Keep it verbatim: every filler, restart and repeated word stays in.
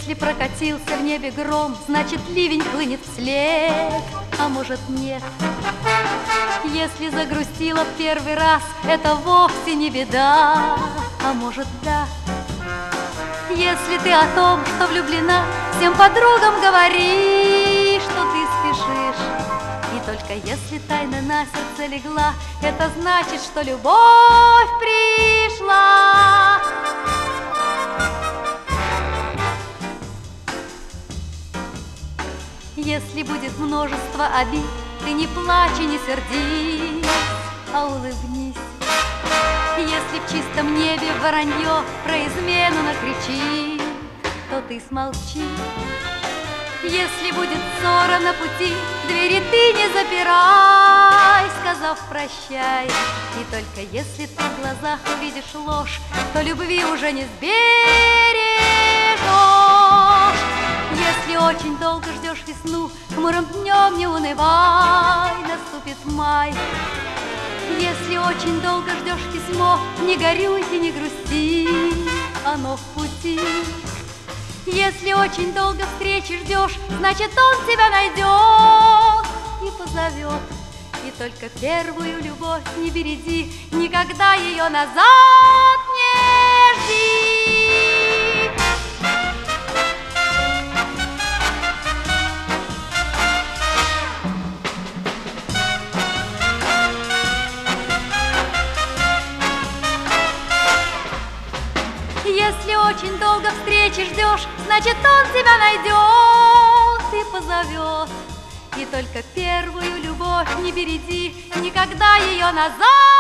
Если прокатился в небе гром, значит ливень хлынет вслед, а может нет. Если загрустила в первый раз, это вовсе не беда, а может да. Если ты о том, что влюблена, всем подругам говори, что ты спешишь. И только если тайна на сердце легла, это значит, что любовь пришла. Если будет множество обид, ты не плачь и не сердись, а улыбнись. Если в чистом небе воронье про измену накричит, то ты смолчи. Если будет ссора на пути, двери ты не запирай, сказав прощай. И только если ты в глазах увидишь ложь, то любви уже не сбережешь. Если очень долго ждешь весну, хмурым днем не унывай, наступит май. Если очень долго ждешь письмо, не горюй и не грусти, оно в пути. Если очень долго встречи ждешь, значит он тебя найдет и позовет. И только первую любовь не береди, никогда ее назад не жди. Если очень долго встречи ждешь, значит он тебя найдет и позовет. И только первую любовь не береди, никогда ее назад